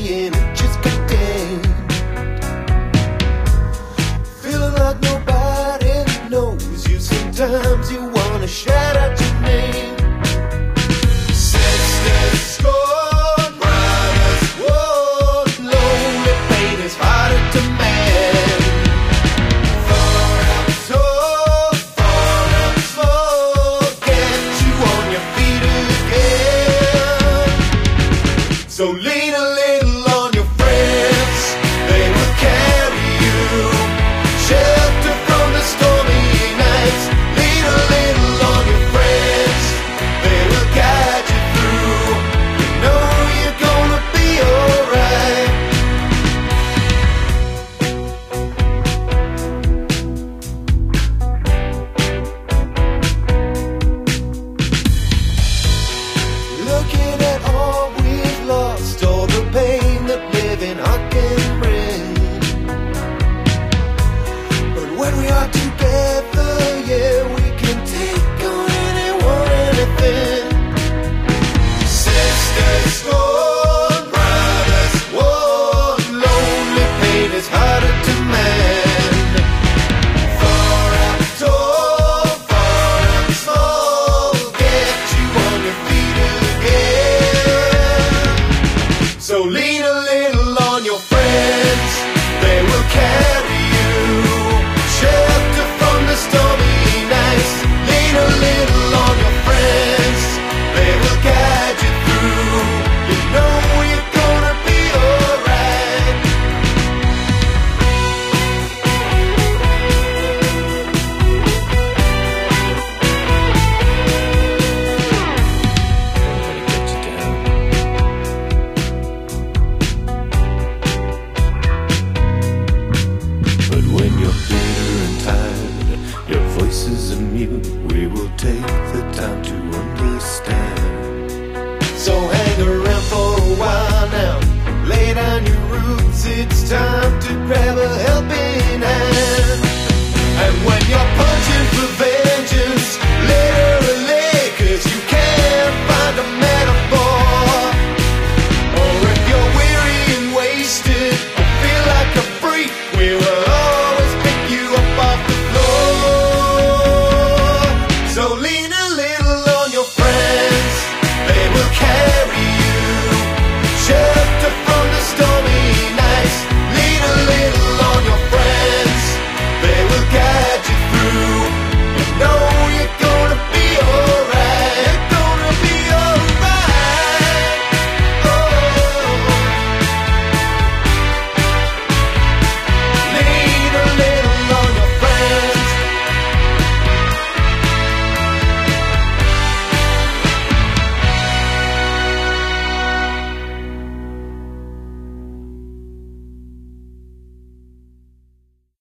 and it just contained. Feeling like nobody knows you. Sometimes you wanna shout out your name. Sisters scorn, brothers warn, lonely pain is harder to mend. Far up tall, far up small, get you on your feet again. So lean a little on your friends, they will carry you. Shelter from the stormy nights. Lean a little on your friends, they will guide you through. You know you're gonna be alright. Looking at all we've lost, all the pain that living I can bring. But when we are together, yeah, we can take on anyone, anything. Sisters scorn, brothers warn, lonely pain is harder to mend. Far up tall, far up small, get you on your feet again. So lean a little on your friends, they will carry